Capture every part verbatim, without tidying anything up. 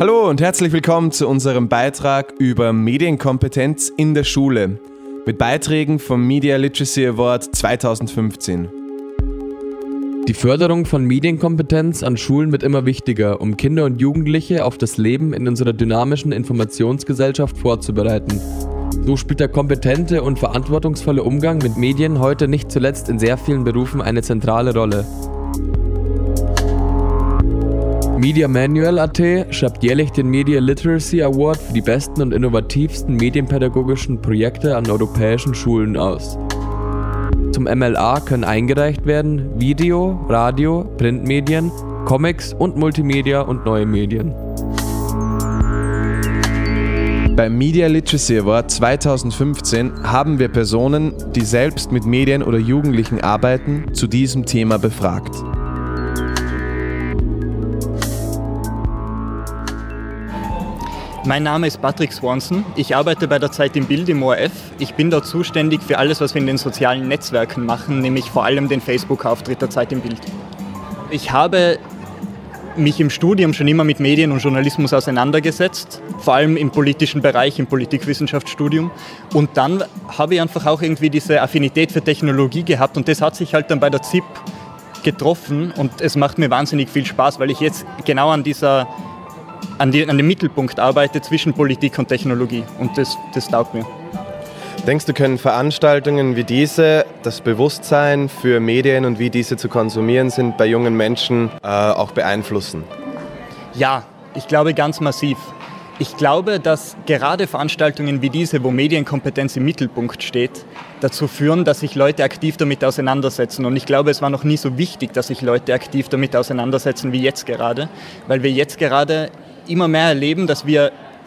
Hallo und herzlich willkommen zu unserem Beitrag über Medienkompetenz in der Schule mit Beiträgen vom Media Literacy Award zweitausendfünfzehn. Die Förderung von Medienkompetenz an Schulen wird immer wichtiger, um Kinder und Jugendliche auf das Leben in unserer dynamischen Informationsgesellschaft vorzubereiten. So spielt der kompetente und verantwortungsvolle Umgang mit Medien heute nicht zuletzt in sehr vielen Berufen eine zentrale Rolle. Media Manual Punkt a t schreibt jährlich den Media Literacy Award für die besten und innovativsten medienpädagogischen Projekte an europäischen Schulen aus. Zum M L A können eingereicht werden Video, Radio, Printmedien, Comics und Multimedia und neue Medien. Beim Media Literacy Award zweitausendfünfzehn haben wir Personen, die selbst mit Medien oder Jugendlichen arbeiten, zu diesem Thema befragt. Mein Name ist Patrick Swanson. Ich arbeite bei der Zeit im Bild im O R F. Ich bin dort zuständig für alles, was wir in den sozialen Netzwerken machen, nämlich vor allem den Facebook-Auftritt der Zeit im Bild. Ich habe mich im Studium schon immer mit Medien und Journalismus auseinandergesetzt, vor allem im politischen Bereich, im Politikwissenschaftsstudium. Und dann habe ich einfach auch irgendwie diese Affinität für Technologie gehabt und das hat sich halt dann bei der Z I P getroffen und es macht mir wahnsinnig viel Spaß, weil ich jetzt genau an dieser An, die, an dem Mittelpunkt arbeite zwischen Politik und Technologie und das, das taugt mir. Denkst du, können Veranstaltungen wie diese das Bewusstsein für Medien und wie diese zu konsumieren sind bei jungen Menschen äh, auch beeinflussen? Ja, ich glaube ganz massiv. Ich glaube, dass gerade Veranstaltungen wie diese, wo Medienkompetenz im Mittelpunkt steht, dazu führen, dass sich Leute aktiv damit auseinandersetzen. Und ich glaube, es war noch nie so wichtig, dass sich Leute aktiv damit auseinandersetzen wie jetzt gerade, weil wir jetzt gerade immer mehr erleben, dass wir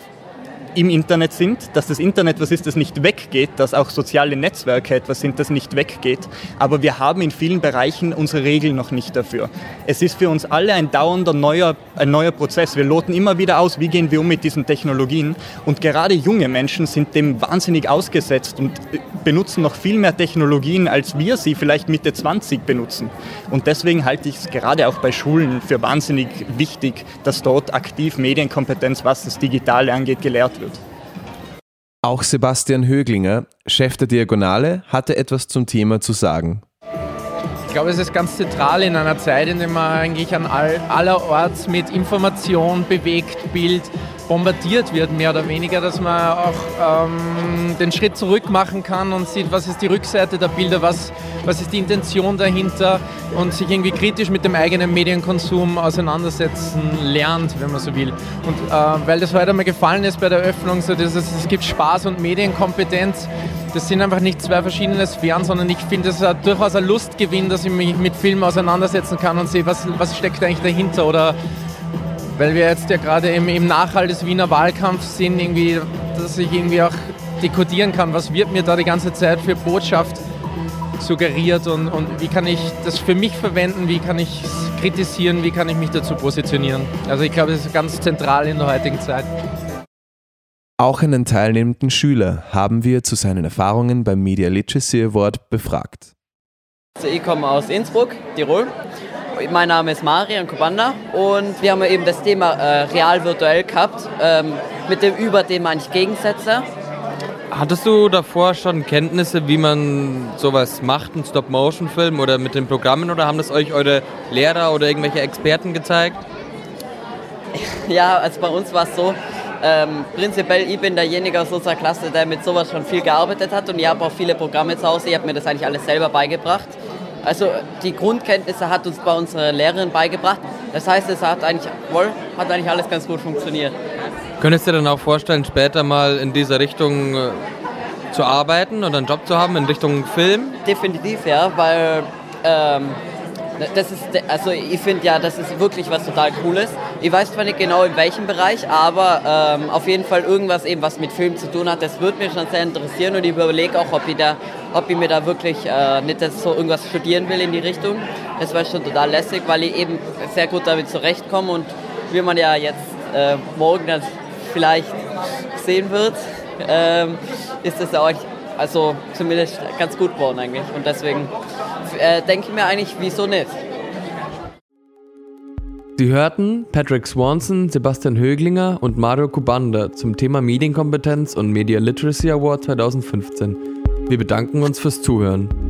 im Internet sind, dass das Internet was ist, das nicht weggeht, dass auch soziale Netzwerke etwas sind, das nicht weggeht. Aber wir haben in vielen Bereichen unsere Regeln noch nicht dafür. Es ist für uns alle ein dauernder neuer, ein neuer Prozess. Wir loten immer wieder aus, wie gehen wir um mit diesen Technologien. Und gerade junge Menschen sind dem wahnsinnig ausgesetzt und benutzen noch viel mehr Technologien, als wir sie vielleicht Mitte zwanzig benutzen. Und deswegen halte ich es gerade auch bei Schulen für wahnsinnig wichtig, dass dort aktiv Medienkompetenz, was das Digitale angeht, gelehrt wird. Auch Sebastian Höglinger, Chef der Diagonale, hatte etwas zum Thema zu sagen. Ich glaube, es ist ganz zentral in einer Zeit, in der man eigentlich an all, allerorts mit Information, bewegt, Bild bombardiert wird, mehr oder weniger, dass man auch ähm, den Schritt zurück machen kann und sieht, was ist die Rückseite der Bilder, was, was ist die Intention dahinter und sich irgendwie kritisch mit dem eigenen Medienkonsum auseinandersetzen lernt, wenn man so will. Und äh, weil das heute einmal gefallen ist bei der Eröffnung, so dieses, es gibt Spaß und Medienkompetenz, das sind einfach nicht zwei verschiedene Sphären, sondern ich finde es durchaus ein Lustgewinn, dass ich mich mit Filmen auseinandersetzen kann und sehe, was, was steckt eigentlich dahinter, oder weil wir jetzt ja gerade im, im Nachhall des Wiener Wahlkampfs sind, irgendwie, dass ich irgendwie auch dekodieren kann, was wird mir da die ganze Zeit für Botschaft suggeriert und, und wie kann ich das für mich verwenden, wie kann ich es kritisieren, wie kann ich mich dazu positionieren. Also ich glaube, das ist ganz zentral in der heutigen Zeit. Auch einen teilnehmenden Schüler haben wir zu seinen Erfahrungen beim Media Literacy Award befragt. Also ich komme aus Innsbruck, Tirol. Mein Name ist Marian Kobanda und wir haben eben das Thema äh, real-virtuell gehabt, ähm, mit dem über dem eigentlich Gegensätze. Hattest du davor schon Kenntnisse, wie man sowas macht, einen Stop-Motion-Film oder mit den Programmen, oder haben das euch eure Lehrer oder irgendwelche Experten gezeigt? Ja, also bei uns war es so, ähm, prinzipiell ich bin derjenige aus unserer Klasse, der mit sowas schon viel gearbeitet hat und ich habe auch viele Programme zu Hause, ich habe mir das eigentlich alles selber beigebracht. Also die Grundkenntnisse hat uns bei unserer Lehrerin beigebracht. Das heißt, es hat eigentlich, wohl, hat eigentlich alles ganz gut funktioniert. Könntest du dir dann auch vorstellen, später mal in dieser Richtung äh, zu arbeiten oder einen Job zu haben, in Richtung Film? Definitiv, ja, weil ähm, das ist, also ich finde ja, das ist wirklich was total Cooles. Ich weiß zwar nicht genau in welchem Bereich, aber ähm, auf jeden Fall irgendwas eben, was mit Film zu tun hat, das würde mich schon sehr interessieren und ich überlege auch, ob ich, da, ob ich mir da wirklich äh, nicht das so irgendwas studieren will in die Richtung. Das wäre schon total lässig, weil ich eben sehr gut damit zurechtkomme und wie man ja jetzt äh, morgen dann vielleicht sehen wird, ähm, ist das auch also zumindest ganz gut geworden eigentlich und deswegen äh, denke ich mir eigentlich, wieso nicht? Sie hörten Patrick Swanson, Sebastian Höglinger und Mario Kubanda zum Thema Medienkompetenz und Media Literacy Award zweitausendfünfzehn. Wir bedanken uns fürs Zuhören.